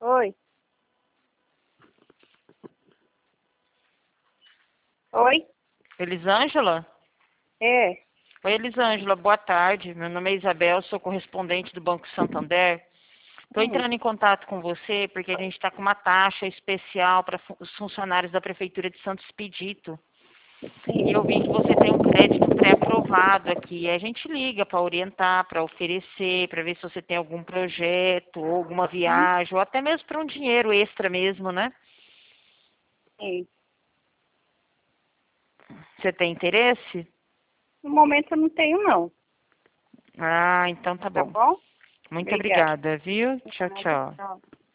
Oi. Oi? Elisângela? É. Oi, Elisângela, boa tarde. Meu nome é Isabel, sou correspondente do Banco Santander. Estou Hum. entrando em contato com você porque a gente está com uma taxa especial para os funcionários da Prefeitura de Santo Expedito. E eu vi que você tem um crédito pré-aprovado aqui. A gente liga para orientar, para oferecer, para ver se você tem algum projeto, ou alguma viagem, ou até mesmo para um dinheiro extra mesmo, né? Sim. Você tem interesse? No momento eu não tenho, não. Ah, então tá Tá bom. bom? Muito Obrigada. obrigada, viu? Tchau, tchau. Tchau.